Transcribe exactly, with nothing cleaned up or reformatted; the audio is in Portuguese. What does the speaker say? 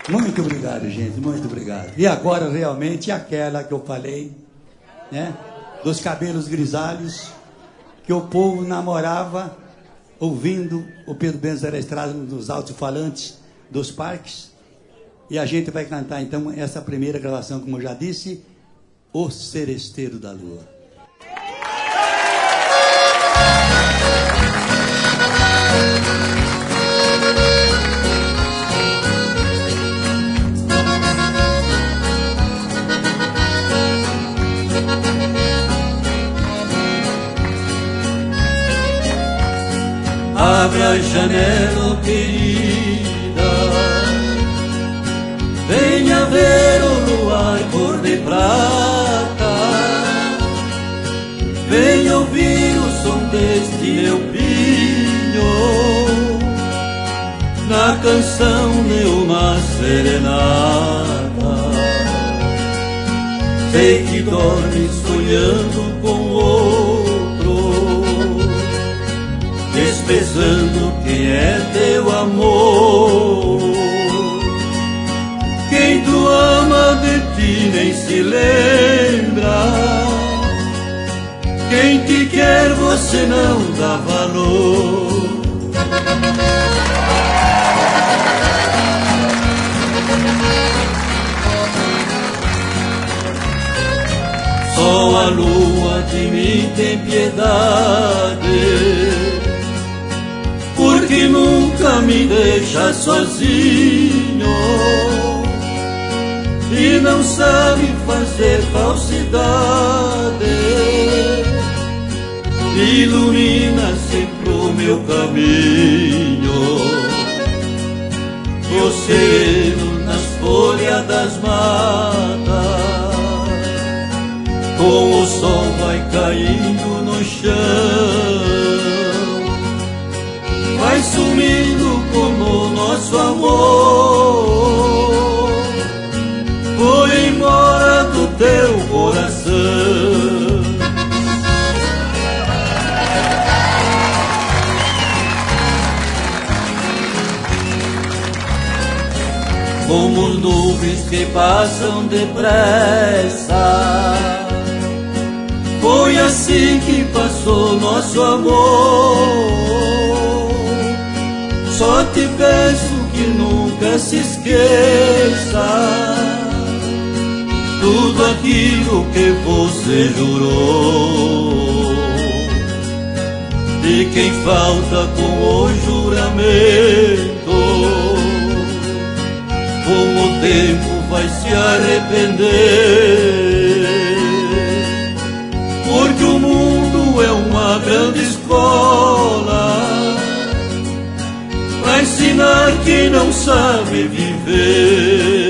Muito obrigado, gente, muito obrigado. E agora, realmente, aquela que eu falei, né? Dos cabelos grisalhos, que o povo namorava ouvindo o Pedro Benzo da Estrada nos alto-falantes dos parques. E a gente vai cantar, então, essa primeira gravação, como eu já disse, O Seresteiro da Lua. Abre a janela, querida, venha ver o luar cor de prata, venha ouvir o som deste meu pinho, na canção de uma serenata. Sei que dorme sonhando com outro, desprezando quem é teu amor. Quem tu ama de ti nem se lembra, quem te quer você não dá valor. Só a lua de mim tem piedade, porque nunca me deixa sozinho e não sabe fazer falsidade. Ilumina sempre o meu caminho, o sereno nas folhas das matas, com o sol vai caindo no chão, vai sumindo como nosso amor foi embora do teu coração. Como nuvens que passam depressa, foi assim que passou nosso amor. Só te peço que nunca se esqueça tudo aquilo que você jurou. De quem falta com o juramento, com o tempo vai se arrepender, porque o mundo é uma grande escola pra ensinar quem não sabe viver.